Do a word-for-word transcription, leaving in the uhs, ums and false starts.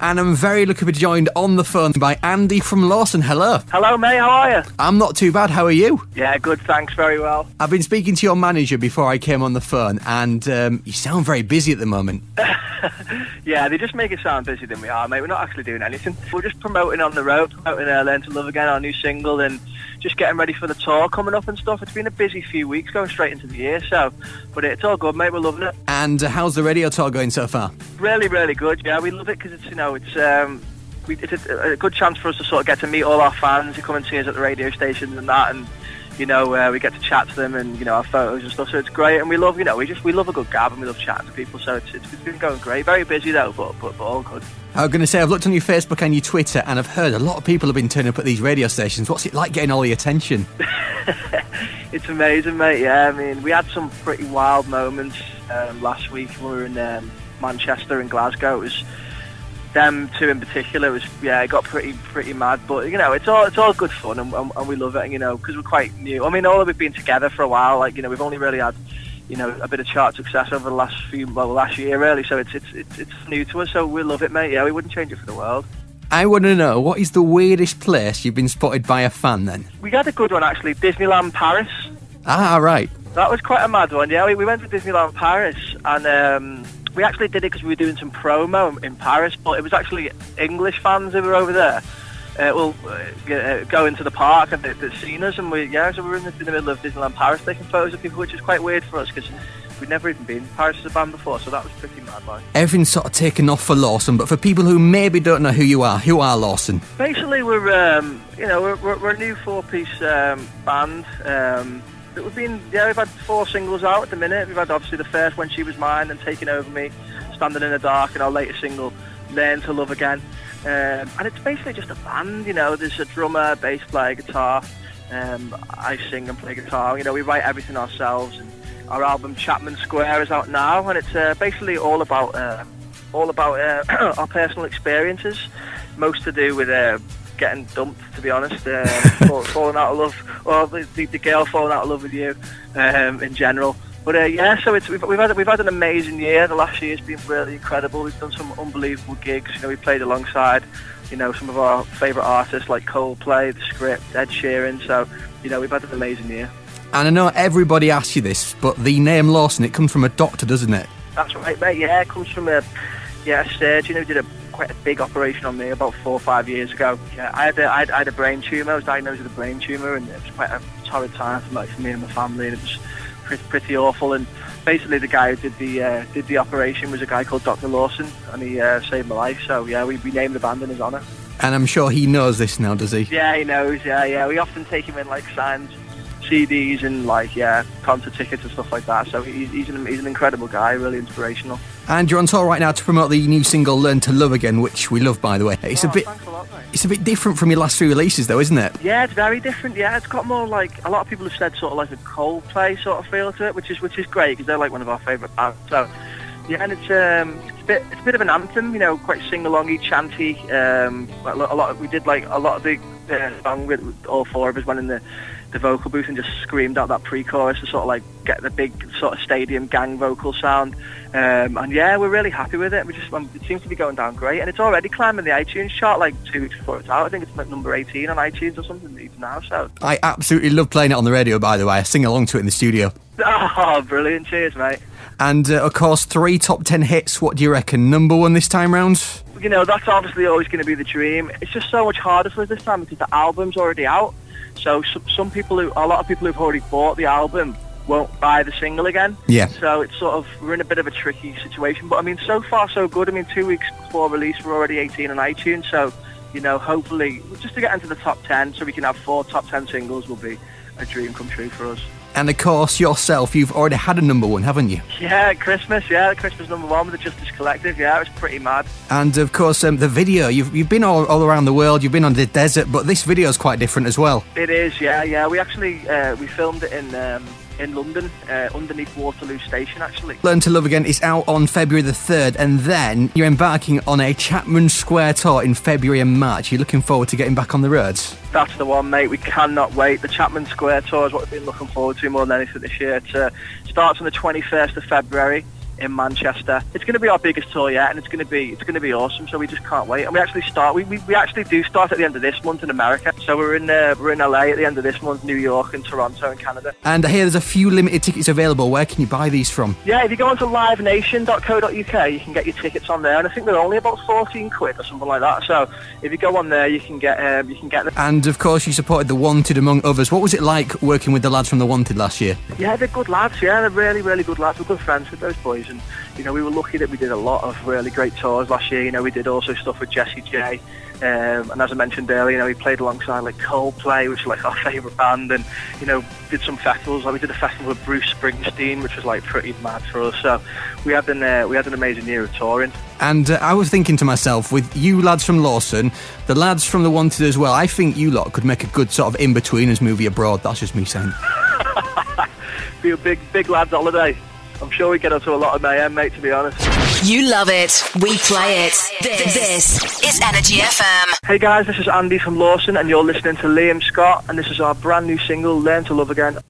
And I'm very lucky to be joined on the phone by Andy from Lawson. Hello. Hello, mate. How are you? I'm not too bad. How are you? Yeah, good. Thanks. Very well. I've been speaking to your manager before I came on the phone, and um, you sound very busy at the moment. Yeah, they just make it sound busier than we are, mate. We're not actually doing anything. We're just promoting on the road, promoting uh, Learn to Love Again, our new single, and just getting ready for the tour coming up and stuff. It's been a busy few weeks going straight into the year, so, but it's all good, mate. We're loving it. And uh, how's the radio tour going so far? Really, really good. Yeah, we love it because it's, you know, it's um, we, it's a, a good chance for us to sort of get to meet all our fans who come and see us at the radio stations and that, and you know, uh, we get to chat to them and, you know, our photos and stuff, so it's great. And we love, you know, we just, we love a good gab and we love chatting to people, so it's, it's been going great. Very busy though, but, but, but all good. I was going to say, I've looked on your Facebook and your Twitter, and I've heard a lot of people have been turning up at these radio stations. What's it like getting all the attention? It's amazing, mate, yeah. I mean, we had some pretty wild moments um, last week when we were in um, Manchester and Glasgow. It was them two in particular. It was, yeah, it got pretty pretty mad, but you know, it's all it's all good fun, and, and, and we love it, you know, because we're quite new. I mean, all of we've been together for a while, like, you know, we've only really had, you know, a bit of chart success over the last few, well, last year really, so it's it's it's, it's new to us, so we love it, mate. Yeah, we wouldn't change it for the world. I want to know, what is the weirdest place you've been spotted by a fan then? We had a good one actually, Disneyland Paris. Ah, right. That was quite a mad one, yeah. We, we went to Disneyland Paris, and um, we actually did it because we were doing some promo in Paris, but it was actually English fans who were over there. Uh, well, uh, go into the park and they'd seen us, and we, yeah, so we were in the, in the middle of Disneyland Paris taking photos of people, which is quite weird for us because we'd never even been to Paris as a band before, so that was pretty mad, like. Everything's sort of taken off for Lawson, but for people who maybe don't know who you are, who are Lawson? Basically, we're, um, you know, we're, we're, we're a new four-piece um, band. Um, we've been, yeah, we've had four singles out at the minute. We've had obviously the first, When She Was Mine, and Taking Over Me, Standing in the Dark, and our latest single, Learn to Love Again. Um, and it's basically just a band, you know. There's a drummer, bass player, guitar. Um, I sing and play guitar. You know, we write everything ourselves. And our album Chapman Square is out now, and it's uh, basically all about uh, all about uh, our personal experiences. Most to do with uh, getting dumped, to be honest, uh, falling out of love, or the, the, the girl falling out of love with you, um, in general. But uh, yeah, so it's, we've, we've had we've had an amazing year. The last year's been really incredible. We've done some unbelievable gigs. You know, we played alongside, you know, some of our favourite artists like Coldplay, The Script, Ed Sheeran. So, you know, we've had an amazing year. And I know everybody asks you this, but the name Lawson, it comes from a doctor, doesn't it? That's right, mate. Yeah, it comes from a yeah a surgeon who did a quite a big operation on me about four or five years ago. Yeah, I had a, I had, I had a brain tumour. I was diagnosed with a brain tumour, and it was quite a torrid time for, like, for me and my family, and it was pretty, pretty awful. And basically, the guy who did the uh, did the operation was a guy called Doctor Lawson, and he uh, saved my life. So yeah, we, we named the band in his honour. And I'm sure he knows this now, does he? Yeah, he knows. Yeah, yeah. We often take him in like signs, C Ds, and like yeah, concert tickets and stuff like that. So he's he's an, he's an incredible guy, really inspirational. And you're on tour right now to promote the new single "Learn to Love Again," which we love, by the way. It's oh, a bit, thanks a lot, mate. It's a bit different from your last few releases, though, isn't it? Yeah, it's very different. Yeah, it's got more like, a lot of people have said sort of like a Coldplay sort of feel to it, which is which is great because they're like one of our favourite bands. So yeah, and it's um it's a bit it's a bit of an anthem, you know, quite sing-alongy, chanty. Um, a lot, a lot of, we did like a lot of the uh, song with, with all four of us went in the. the vocal booth and just screamed out that pre-chorus to sort of like get the big sort of stadium gang vocal sound, um, and yeah, we're really happy with it. We just um, it seems to be going down great, and it's already climbing the iTunes chart like two weeks before it's out. I think it's like number eighteen on iTunes or something even now. So I absolutely love playing it on the radio, by the way. I sing along to it in the studio. Oh, brilliant. Cheers, mate. And uh, of course, three top ten hits. What do you reckon? Number one this time round? You know, that's obviously always going to be the dream. It's just so much harder for us this time because the album's already out. So some, some people, who, a lot of people who've already bought the album won't buy the single again. Yeah. So it's sort of, we're in a bit of a tricky situation. But I mean, so far so good. I mean, two weeks before release, we're already eighteen on iTunes. So, you know, hopefully, just to get into the top ten so we can have four top ten singles will be a dream come true for us. And of course, yourself, you've already had a number one, haven't you? Yeah, Christmas, yeah, Christmas number one with the Justice Collective, yeah, it was pretty mad. And of course, um, the video, you've you've been all, all around the world, you've been on the desert, but this video is quite different as well. It is, yeah, yeah, we actually, uh, we filmed it in um, in London, uh, underneath Waterloo Station, actually. Learn to Love Again is out on February the third, and then you're embarking on a Chapman Square tour in February and March. You're looking forward to getting back on the roads? That's the one, mate. We cannot wait. The Chapman Square tour is what we've been looking forward to more than anything this year. It uh, starts on the twenty-first of February. in Manchester. It's going to be our biggest tour yet, and it's going to be it's going to be awesome. So we just can't wait. And we actually start. We, we, we actually do start at the end of this month in America. So we're in uh, we're in L A at the end of this month, New York, and Toronto, and Canada. And I hear there's a few limited tickets available. Where can you buy these from? Yeah, if you go onto live nation dot co dot U K, you can get your tickets on there, and I think they're only about fourteen quid or something like that. So if you go on there, you can get um, you can get them. And of course, you supported The Wanted among others. What was it like working with the lads from The Wanted last year? Yeah, they're good lads. Yeah, they're really, really good lads. We're good friends with those boys, and you know, we were lucky that we did a lot of really great tours last year. You know, we did also stuff with Jessie J, um, and as I mentioned earlier, you know, we played alongside like Coldplay, which is like our favourite band, and you know, did some festivals. Like we did a festival with Bruce Springsteen, which was like pretty mad for us. So we had an uh, we had an amazing year of touring. And uh, I was thinking to myself, with you lads from Lawson, the lads from The Wanted as well, I think you lot could make a good sort of in-betweeners movie abroad. That's just me saying. Be a big, big lads holiday. I'm sure we get up to a lot of mayhem, mate, to be honest. You love it. We play it. This, this is Energy F M. Hey guys, this is Andy from Lawson, and you're listening to Liam Scott, and this is our brand new single, Learn to Love Again.